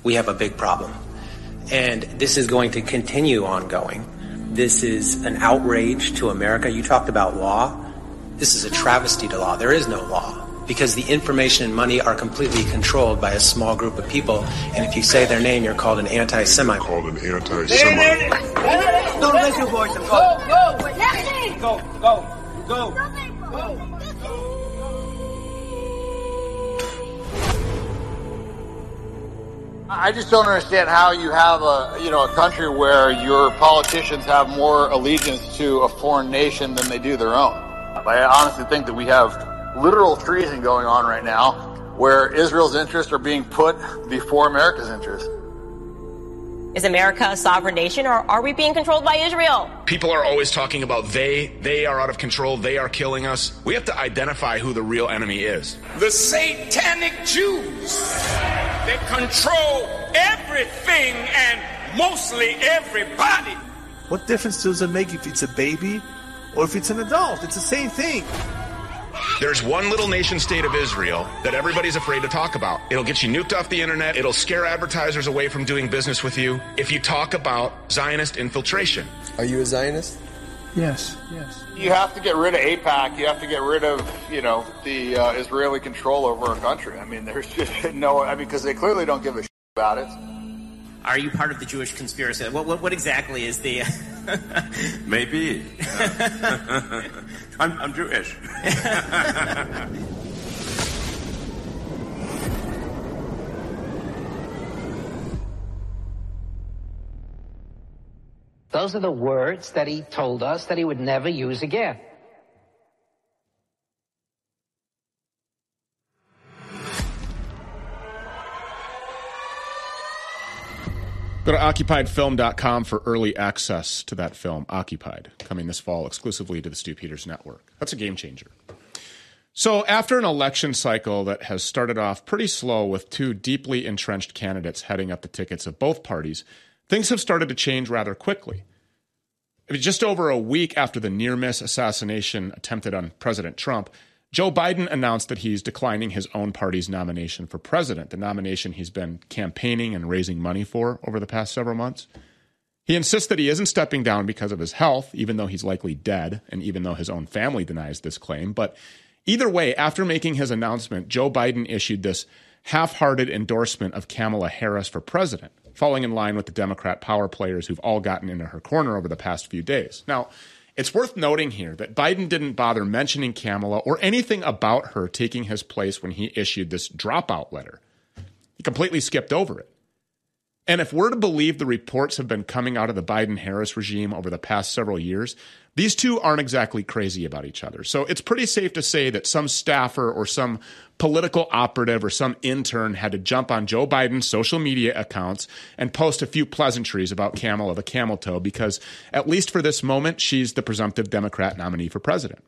we have a big problem. And this is going to continue ongoing. This is an outrage to America. You talked about law. This is a travesty to law. There is no law because the information and money are completely controlled by a small group of people. And if you say their name, you're called an anti-Semite. Don't raise your voice. Go. I just don't understand how you have a country where your politicians have more allegiance to a foreign nation than they do their own. I honestly think that we have literal treason going on right now where Israel's interests are being put before America's interests. Is America a sovereign nation, or are we being controlled by Israel? People are always talking about they are out of control, they are killing us. We have to identify who the real enemy is. The satanic Jews, they control everything and mostly everybody. What difference does it make if it's a baby or if it's an adult? It's the same thing. There's one little nation state of Israel that everybody's afraid to talk about. It'll get you nuked off the internet. It'll scare advertisers away from doing business with you if you talk about Zionist infiltration. Are you a Zionist? Yes. You have to get rid of AIPAC. You have to get rid of, the Israeli control over our country. I mean, there's just because they clearly don't give a shit about it. Are you part of the Jewish conspiracy? What exactly is the... Maybe. I'm Jewish. Those are the words that he told us that he would never use again. Go to OccupiedFilm.com for early access to that film, Occupied, coming this fall exclusively to the Stu Peters Network. That's a game changer. So after an election cycle that has started off pretty slow with two deeply entrenched candidates heading up the tickets of both parties, things have started to change rather quickly. Just over a week after the near-miss assassination attempted on President Trump, Joe Biden announced that he's declining his own party's nomination for president, the nomination he's been campaigning and raising money for over the past several months. He insists that he isn't stepping down because of his health, even though he's likely dead, and even though his own family denies this claim. But either way, after making his announcement, Joe Biden issued this half-hearted endorsement of Kamala Harris for president, falling in line with the Democrat power players who've all gotten into her corner over the past few days. Now, it's worth noting here that Biden didn't bother mentioning Kamala or anything about her taking his place when he issued this dropout letter. He completely skipped over it. And if we're to believe the reports have been coming out of the Biden-Harris regime over the past several years, these two aren't exactly crazy about each other. So it's pretty safe to say that some staffer or some political operative or some intern had to jump on Joe Biden's social media accounts and post a few pleasantries about Kamala the camel toe because, at least for this moment, she's the presumptive Democrat nominee for president.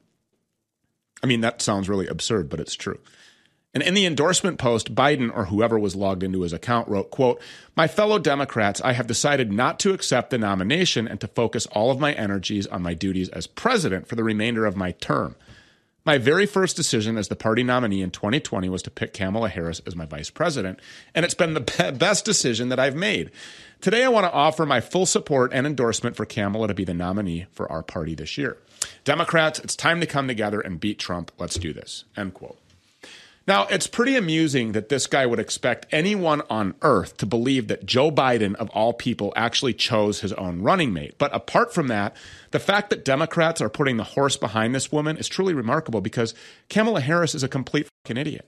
I mean, that sounds really absurd, but it's true. And in the endorsement post, Biden, or whoever was logged into his account, wrote, quote, "My fellow Democrats, I have decided not to accept the nomination and to focus all of my energies on my duties as president for the remainder of my term. My very first decision as the party nominee in 2020 was to pick Kamala Harris as my vice president, and it's been the best decision that I've made. Today, I want to offer my full support and endorsement for Kamala to be the nominee for our party this year. Democrats, it's time to come together and beat Trump. Let's do this," end quote. Now, it's pretty amusing that this guy would expect anyone on earth to believe that Joe Biden, of all people, actually chose his own running mate. But apart from that, the fact that Democrats are putting the horse behind this woman is truly remarkable because Kamala Harris is a complete fucking idiot.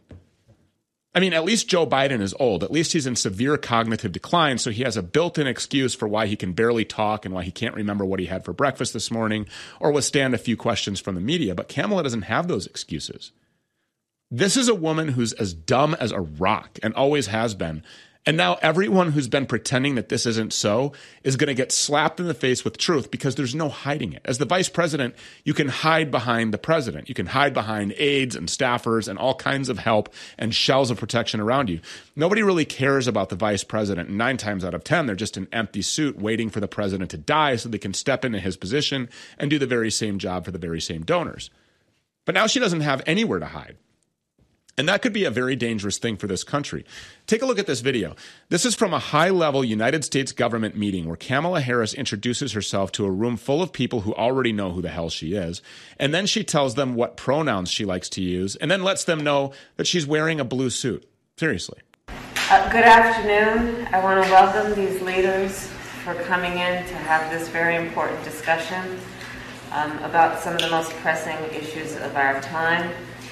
I mean, at least Joe Biden is old. At least he's in severe cognitive decline, so he has a built-in excuse for why he can barely talk and why he can't remember what he had for breakfast this morning or withstand a few questions from the media. But Kamala doesn't have those excuses. This is a woman who's as dumb as a rock and always has been. And now everyone who's been pretending that this isn't so is going to get slapped in the face with truth because there's no hiding it. As the vice president, you can hide behind the president. You can hide behind aides and staffers and all kinds of help and shells of protection around you. Nobody really cares about the vice president. 9 times out of 10, they're just an empty suit waiting for the president to die so they can step into his position and do the very same job for the very same donors. But now she doesn't have anywhere to hide. And that could be a very dangerous thing for this country. Take a look at this video. This is from a high-level United States government meeting where Kamala Harris introduces herself to a room full of people who already know who the hell she is. And then she tells them what pronouns she likes to use and then lets them know that she's wearing a blue suit. Seriously. Good afternoon. I want to welcome these leaders for coming in to have this very important discussion about some of the most pressing issues of our time.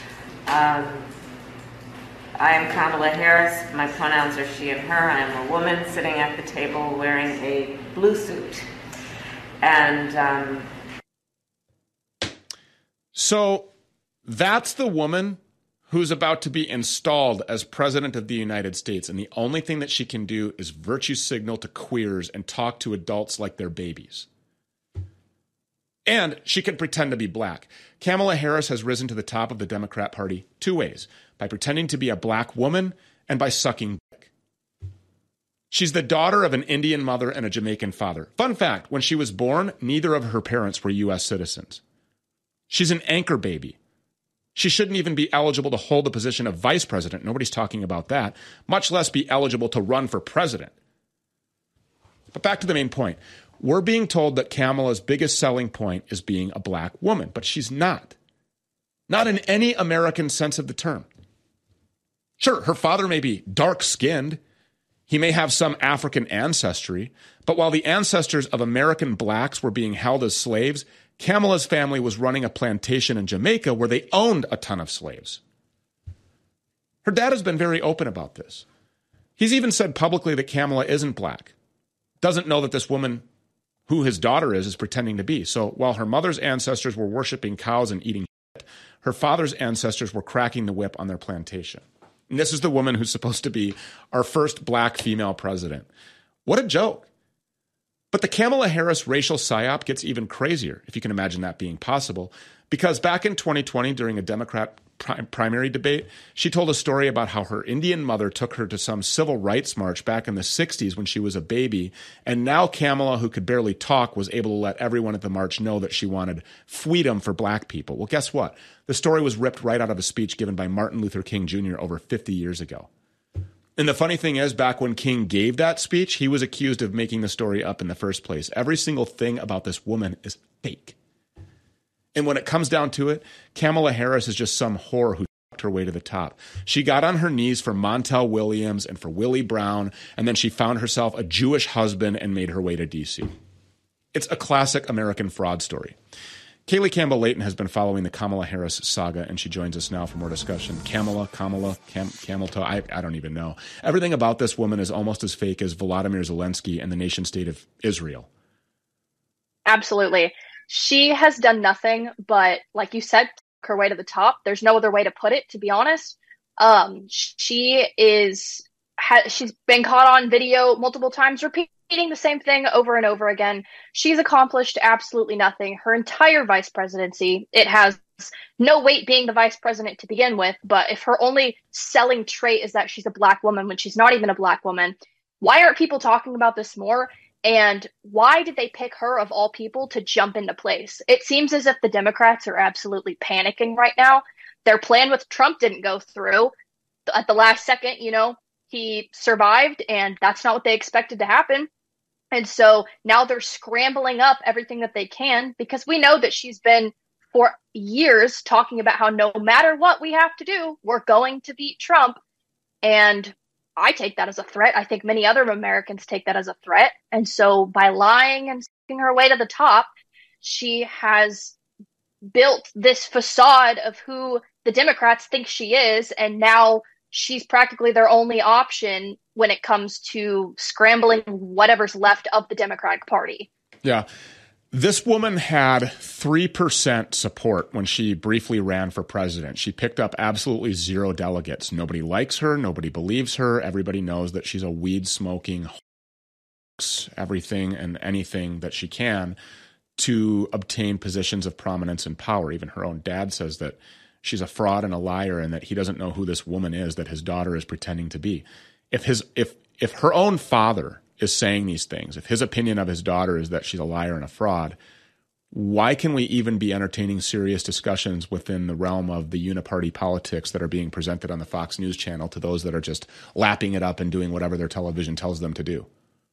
I am Kamala Harris. My pronouns are she and her. I am a woman sitting at the table wearing a blue suit. And so that's the woman who's about to be installed as president of the United States. And the only thing that she can do is virtue signal to queers and talk to adults like they're babies. And she can pretend to be black. Kamala Harris has risen to the top of the Democrat Party two ways: by pretending to be a black woman and by sucking dick. She's the daughter of an Indian mother and a Jamaican father. Fun fact, when she was born, neither of her parents were U.S. citizens. She's an anchor baby. She shouldn't even be eligible to hold the position of vice president. Nobody's talking about that, much less be eligible to run for president. But back to the main point. We're being told that Kamala's biggest selling point is being a black woman, but she's not. Not in any American sense of the term. Sure, her father may be dark-skinned. He may have some African ancestry. But while the ancestors of American blacks were being held as slaves, Kamala's family was running a plantation in Jamaica where they owned a ton of slaves. Her dad has been very open about this. He's even said publicly that Kamala isn't black. Doesn't know that this woman, who his daughter is pretending to be. So while her mother's ancestors were worshiping cows and eating shit, her father's ancestors were cracking the whip on their plantation. And this is the woman who's supposed to be our first black female president. What a joke. But the Kamala Harris racial psyop gets even crazier, if you can imagine that being possible, because back in 2020, during a Democrat primary debate, she told a story about how her Indian mother took her to some civil rights march back in the 60s when she was a baby, and now Kamala, who could barely talk, was able to let everyone at the march know that she wanted freedom for black people. Well, guess what? The story was ripped right out of a speech given by Martin Luther King Jr. over 50 years ago. And the funny thing is, back when King gave that speech, he was accused of making the story up in the first place. Every single thing about this woman is fake. And when it comes down to it, Kamala Harris is just some whore who fucked her way to the top. She got on her knees for Montel Williams and for Willie Brown, and then she found herself a Jewish husband and made her way to D.C. It's a classic American fraud story. Kayleigh Campbell-Layton has been following the Kamala Harris saga, and she joins us now for more discussion. Kamala, I don't even know. Everything about this woman is almost as fake as Volodymyr Zelensky and the nation state of Israel. Absolutely. She has done nothing but, like you said, take her way to the top. There's no other way to put it, to be honest. She's been caught on video multiple times, repeating the same thing over and over again. She's accomplished absolutely nothing. Her entire vice presidency, it has no weight being the vice president to begin with, but if her only selling trait is that she's a black woman when she's not even a black woman, why aren't people talking about this more? And why did they pick her of all people to jump into place? It seems as if the Democrats are absolutely panicking right now. Their plan with Trump didn't go through. At the last second, he survived, and that's not what they expected to happen. And so now they're scrambling up everything that they can, because we know that she's been for years talking about how no matter what we have to do, we're going to beat Trump. And I take that as a threat. I think many other Americans take that as a threat. And so by lying and sticking her way to the top, she has built this facade of who the Democrats think she is. And now she's practically their only option when it comes to scrambling whatever's left of the Democratic Party. Yeah. This woman had 3% support when she briefly ran for president. She picked up absolutely 0 delegates. Nobody likes her. Nobody believes her. Everybody knows that she's a weed-smoking, everything and anything that she can to obtain positions of prominence and power. Even her own dad says that she's a fraud and a liar and that he doesn't know who this woman is that his daughter is pretending to be. If her own father is saying these things, if his opinion of his daughter is that she's a liar and a fraud, why can we even be entertaining serious discussions within the realm of the uniparty politics that are being presented on the Fox News channel to those that are just lapping it up and doing whatever their television tells them to do?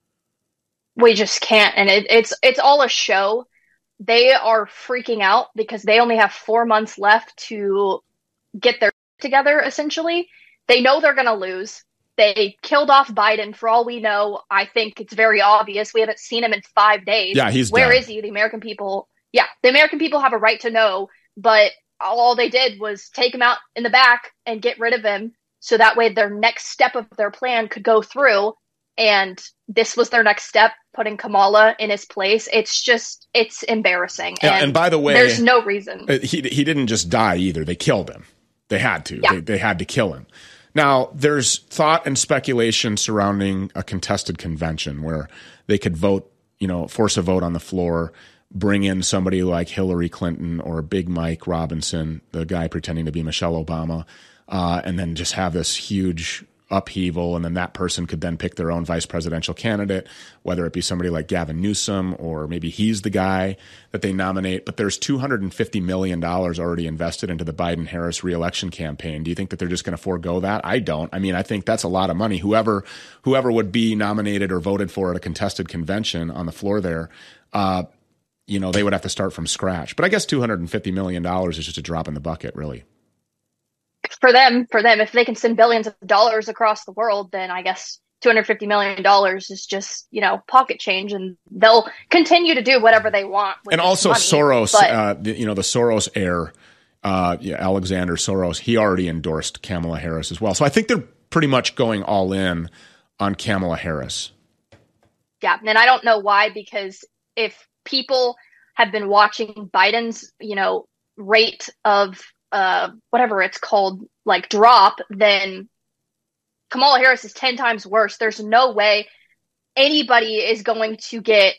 We just can't. And it's all a show. They are freaking out because they only have 4 months left to get their together, essentially. They know they're going to lose. They killed off Biden. For all we know, I think it's very obvious. We haven't seen him in 5 days. Yeah, he's Where dead. is he? The American people have a right to know, but all they did was take him out in the back and get rid of him. So that way their next step of their plan could go through. And this was their next step, putting Kamala in his place. It's embarrassing. Yeah, and by the way, there's no reason. He didn't just die either. They killed him. They had to. Yeah. They had to kill him. Now, there's thought and speculation surrounding a contested convention where they could vote, force a vote on the floor, bring in somebody like Hillary Clinton or Big Mike Robinson, the guy pretending to be Michelle Obama, and then just have this huge upheaval, and then that person could then pick their own vice presidential candidate, whether it be somebody like Gavin Newsom or maybe he's the guy that they nominate. But there's $250 million already invested into the Biden-Harris reelection campaign. Do you think that they're just going to forego that? I don't. I mean, I think that's a lot of money. Whoever would be nominated or voted for at a contested convention on the floor there, they would have to start from scratch. But I guess $250 million is just a drop in the bucket, really. For them, if they can send billions of dollars across the world, then I guess $250 million is just, pocket change, and they'll continue to do whatever they want. And also money, Soros, but the Soros heir, Alexander Soros, he already endorsed Kamala Harris as well. So I think they're pretty much going all in on Kamala Harris. Yeah, and I don't know why, because if people have been watching Biden's, rate of whatever it's called, like drop, then Kamala Harris is 10 times worse. There's no way anybody is going to get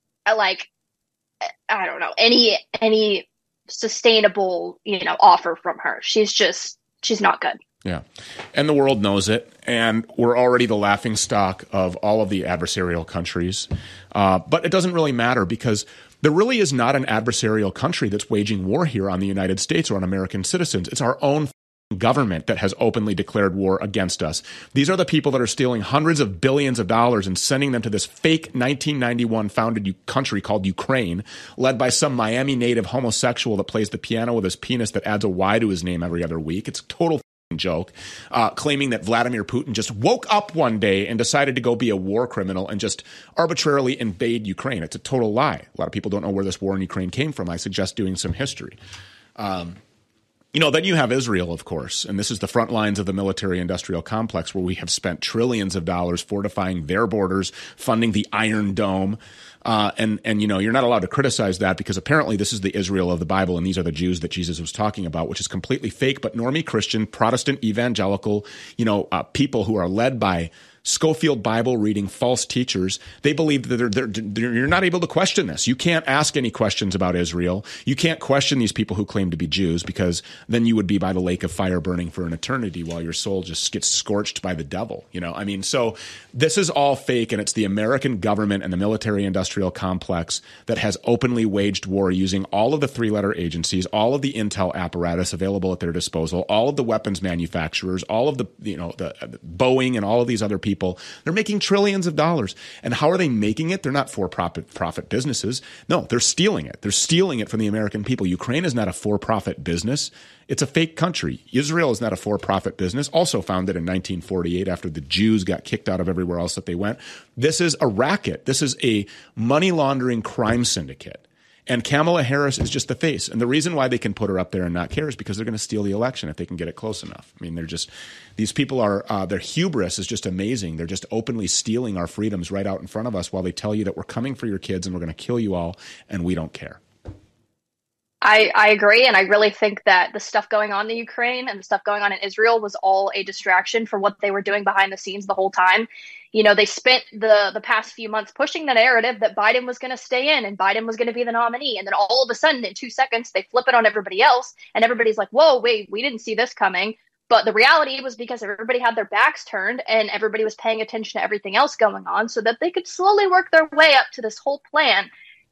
any sustainable, offer from her. She's not good. Yeah. And the world knows it. And we're already the laughingstock of all of the adversarial countries. But it doesn't really matter, because there really is not an adversarial country that's waging war here on the United States or on American citizens. It's our own government that has openly declared war against us. These are the people that are stealing hundreds of billions of dollars and sending them to this fake 1991 founded country called Ukraine, led by some Miami native homosexual that plays the piano with his penis that adds a Y to his name every other week. It's a total joke, claiming that Vladimir Putin just woke up one day and decided to go be a war criminal and just arbitrarily invade Ukraine. It's a total lie. A lot of people don't know where this war in Ukraine came from. I suggest doing some history. Then you have Israel, of course, and this is the front lines of the military-industrial complex, where we have spent trillions of dollars fortifying their borders, funding the Iron Dome. And you're not allowed to criticize that, because apparently this is the Israel of the Bible, and these are the Jews that Jesus was talking about, which is completely fake. But normie Christian, Protestant, evangelical, people who are led by Schofield Bible reading false teachers, they believe that you're not able to question this. You can't ask any questions about Israel. You can't question these people who claim to be Jews, because then you would be by the lake of fire burning for an eternity while your soul just gets scorched by the devil. So this is all fake, and it's the American government and the military-industrial complex that has openly waged war using all of the three-letter agencies, all of the intel apparatus available at their disposal, all of the weapons manufacturers, all of the Boeing and all of these other people. They're making trillions of dollars. And how are they making it? They're not for-profit businesses. No, they're stealing it. They're stealing it from the American people. Ukraine is not a for-profit business. It's a fake country. Israel is not a for-profit business, also founded in 1948 after the Jews got kicked out of everywhere else that they went. This is a racket. This is a money laundering crime syndicate. And Kamala Harris is just the face. And the reason why they can put her up there and not care is because they're going to steal the election if they can get it close enough. I mean, these people are, their hubris is just amazing. They're just openly stealing our freedoms right out in front of us while they tell you that we're coming for your kids and we're going to kill you all, and we don't care. I agree, and I really think that the stuff going on in Ukraine and the stuff going on in Israel was all a distraction for what they were doing behind the scenes the whole time. They spent the past few months pushing the narrative that Biden was going to stay in and Biden was going to be the nominee, and then all of a sudden, in 2 seconds, they flip it on everybody else, and everybody's like, whoa, wait, we didn't see this coming. But the reality was because everybody had their backs turned and everybody was paying attention to everything else going on so that they could slowly work their way up to this whole plan.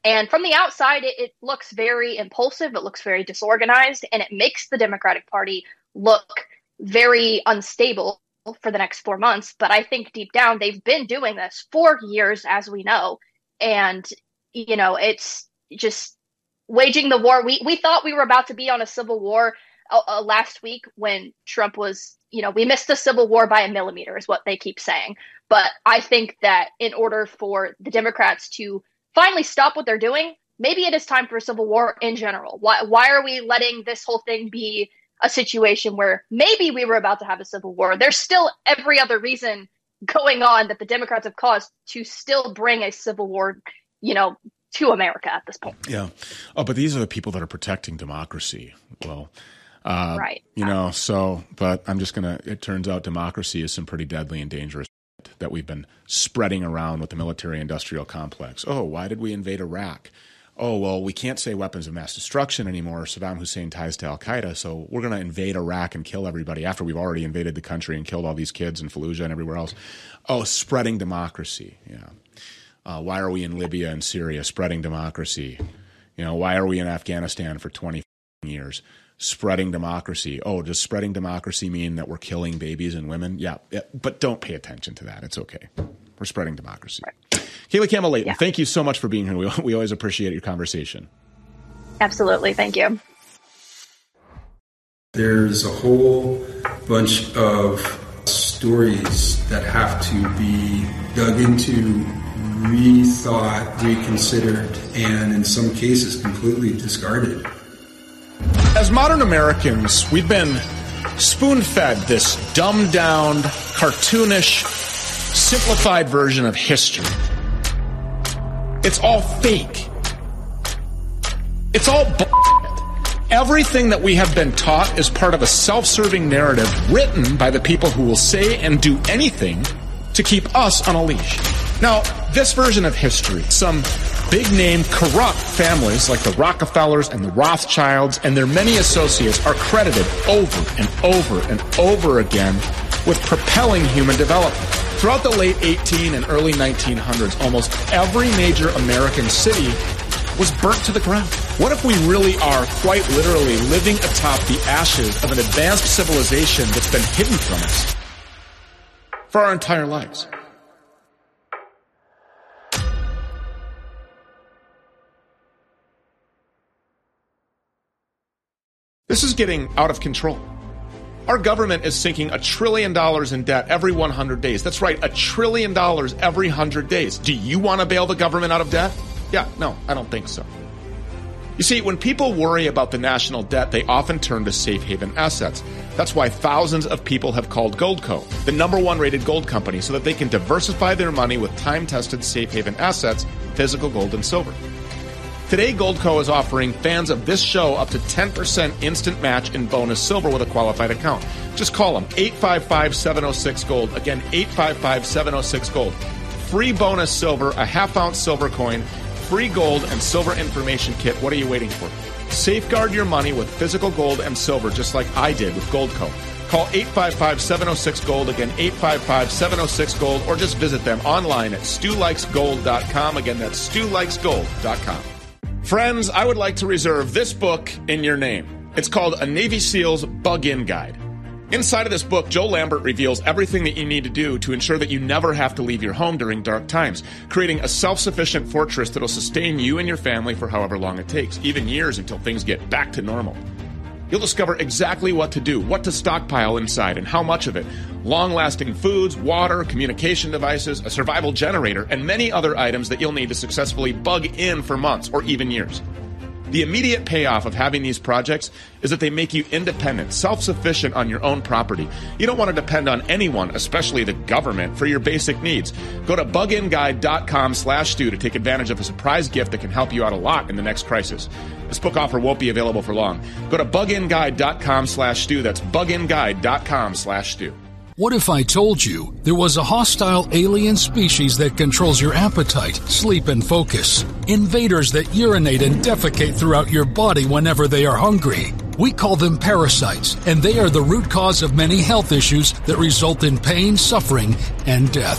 And from the outside, it looks very impulsive. It looks very disorganized, and it makes the Democratic Party look very unstable for the next 4 months. But I think deep down, they've been doing this for years, as we know. And, you know, it's just waging the war. We thought we were about to be on a civil war last week when Trump was, you know, we missed the civil war by a millimeter is what they keep saying. But I think that in order for the Democrats to finally stop what they're doing, maybe it is time for a civil war in general. Why are we letting this whole thing be a situation where maybe we were about to have a civil war? There's still every other reason going on that the Democrats have caused to still bring a civil war, you know, to America at this point. Yeah. Oh, but these are the people that are protecting democracy. Well, right. You know, so, but I'm just going to, it turns out democracy is some pretty deadly and dangerous that we've been spreading around with the military-industrial complex. Oh, why did we invade Iraq? Oh, well, we can't say weapons of mass destruction anymore. Saddam Hussein ties to Al-Qaeda, so we're going to invade Iraq and kill everybody after we've already invaded the country and killed all these kids in Fallujah and everywhere else. Oh, spreading democracy, yeah. Why are we in Libya and Syria? Spreading democracy. You know, why are we in Afghanistan for 20 years? Spreading democracy. Oh, does spreading democracy mean that we're killing babies and women? Yeah, but don't pay attention to that. It's okay. We're spreading democracy. Right. Kayleigh Campbell Layton, Thank you so much for being here. We always appreciate your conversation. Absolutely. Thank you. There's a whole bunch of stories that have to be dug into, rethought, reconsidered, and in some cases completely discarded. As modern Americans, we've been spoon-fed this dumbed-down, cartoonish, simplified version of history. It's all fake. It's all bullshit. Everything that we have been taught is part of a self-serving narrative written by the people who will say and do anything to keep us on a leash. Now, this version of history, some big-name corrupt families like the Rockefellers and the Rothschilds and their many associates are credited over and over and over again with propelling human development. Throughout the late 18 and early 1900s, almost every major American city was burnt to the ground. What if we really are quite literally living atop the ashes of an advanced civilization that's been hidden from us for our entire lives? This is getting out of control. Our government is sinking $1 trillion in debt every 100 days. That's right, $1 trillion every 100 days. Do you want to bail the government out of debt? Yeah, no, I don't think so. You see, when people worry about the national debt, they often turn to safe haven assets. That's why thousands of people have called Goldco, the #1 rated gold company, so that they can diversify their money with time-tested safe haven assets, physical gold and silver. Today, Goldco is offering fans of this show up to 10% instant match in bonus silver with a qualified account. Just call them, 855-706-GOLD. Again, 855-706-GOLD. Free bonus silver, a half-ounce silver coin, free gold and silver information kit. What are you waiting for? Safeguard your money with physical gold and silver, just like I did with Goldco. Call 855-706-GOLD. Again, 855-706-GOLD, or just visit them online at StuLikesGold.com. Again, that's StuLikesGold.com. Friends, I would like to reserve this book in your name. It's called A Navy SEAL's Bug-In Guide. Inside of this book, Joe Lambert reveals everything that you need to do to ensure that you never have to leave your home during dark times, creating a self-sufficient fortress that'll sustain you and your family for however long it takes, even years until things get back to normal. You'll discover exactly what to do, what to stockpile inside, and how much of it. Long-lasting foods, water, communication devices, a survival generator, and many other items that you'll need to successfully bug in for months or even years. The immediate payoff of having these projects is that they make you independent, self-sufficient on your own property. You don't want to depend on anyone, especially the government, for your basic needs. Go to buginguide.com/Stu to take advantage of a surprise gift that can help you out a lot in the next crisis. This book offer won't be available for long. Go to buginguide.com/Stu. That's buginguide.com/Stu. What if I told you there was a hostile alien species that controls your appetite, sleep, and focus? Invaders that urinate and defecate throughout your body whenever they are hungry. We call them parasites, and they are the root cause of many health issues that result in pain, suffering, and death.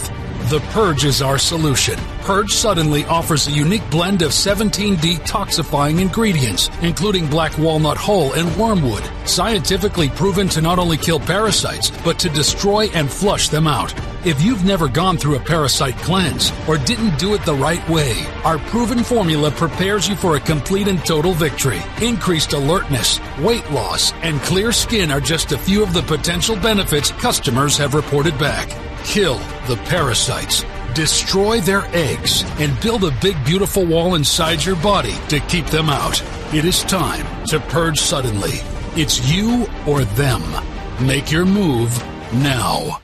The Purge is our solution. Purge Suddenly offers a unique blend of 17 detoxifying ingredients, including black walnut hull and wormwood, scientifically proven to not only kill parasites, but to destroy and flush them out. If you've never gone through a parasite cleanse or didn't do it the right way, our proven formula prepares you for a complete and total victory. Increased alertness, weight loss, and clear skin are just a few of the potential benefits customers have reported back. Kill the parasites, destroy their eggs, and build a big, beautiful wall inside your body to keep them out. It is time to purge suddenly. It's you or them. Make your move now.